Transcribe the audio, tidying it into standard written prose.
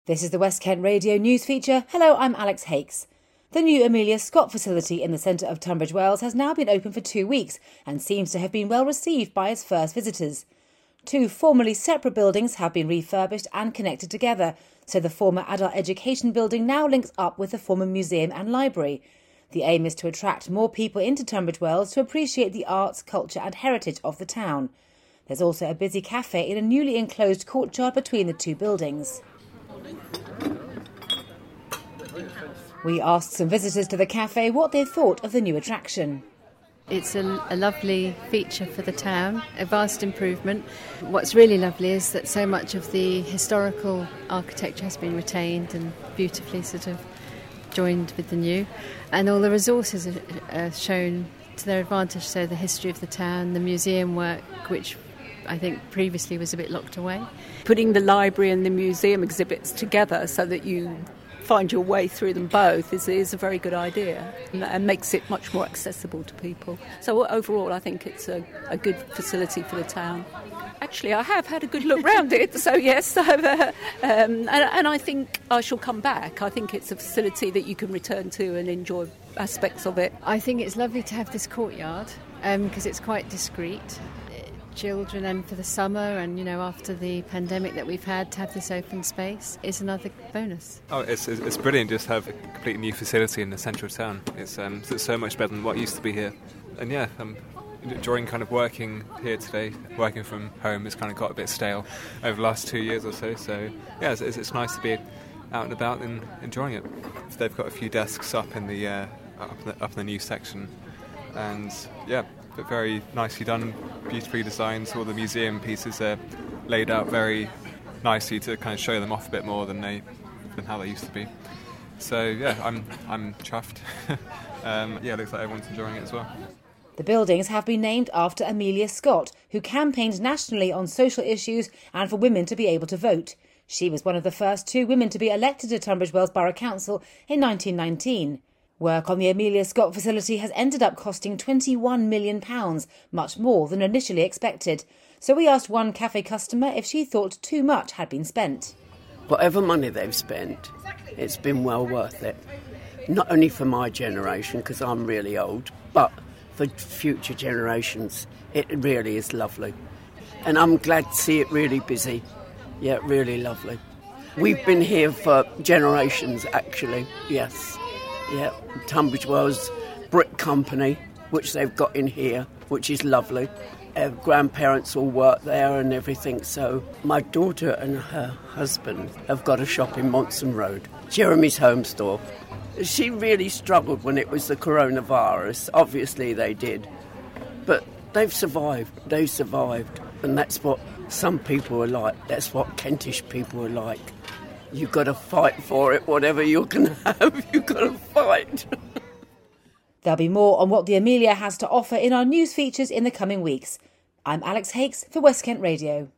This is the West Kent Radio News feature. Hello, I'm Alex Hakes. The new Amelia Scott facility in the centre of Tunbridge Wells has now been open for 2 weeks and seems to have been well received by its first visitors. 2 formerly separate buildings have been refurbished and connected together, so the former adult education building now links up with the former museum and library. The aim is to attract more people into Tunbridge Wells to appreciate the arts, culture and heritage of the town. There's also a busy cafe in a newly enclosed courtyard between the 2 buildings. We asked some visitors to the cafe what they thought of the new attraction. It's a lovely feature for the town, a vast improvement. What's really lovely is that so much of the historical architecture has been retained and beautifully sort of joined with the new. And all the resources are shown to their advantage, so the history of the town, the museum work, which I think previously was a bit locked away. Putting the library and the museum exhibits together so that you find your way through them both is a very good idea and makes it much more accessible to people. So overall I think it's a good facility for the town. Actually, I have had a good look round it, so yes, and I think I shall come back. I think it's a facility that you can return to and enjoy aspects of it. I think it's lovely to have this courtyard because it's quite discreet. Children, and for the summer and after the pandemic that we've had, to have this open space is another bonus. Oh, it's brilliant just to have a completely new facility in the centre of town. It's so much better than what used to be here. And yeah, enjoying kind of working here today. Working from home has kind of got a bit stale over the last 2 years or so. So yeah, it's nice to be out and about and enjoying it. They've got a few desks up in the up in the new section, and yeah, but very nicely done, beautifully designed. All the museum pieces are laid out very nicely to kind of show them off a bit more than how they used to be. So yeah, I'm chuffed. Yeah, it looks like everyone's enjoying it as well. The buildings have been named after Amelia Scott, who campaigned nationally on social issues and for women to be able to vote. She was one of the first 2 women to be elected to Tunbridge Wells Borough Council in 1919. Work on the Amelia Scott facility has ended up costing £21 million, much more than initially expected. So we asked one cafe customer if she thought too much had been spent. Whatever money they've spent, it's been well worth it. Not only for my generation, because I'm really old, but for future generations. It really is lovely. And I'm glad to see it really busy. Yeah, really lovely. We've been here for generations, actually, yes. Yeah, Tunbridge Wells Brick Company, which they've got in here, which is lovely. Grandparents all work there and everything, so my daughter and her husband have got a shop in Monson Road, Jeremy's Home Store. She really struggled when it was the coronavirus, obviously they did, but they've survived, and that's what some people are like, that's what Kentish people are like. You've got to fight for it, whatever you can have, you've got to fight. There'll be more on what the Amelia has to offer in our news features in the coming weeks. I'm Alex Hakes for West Kent Radio.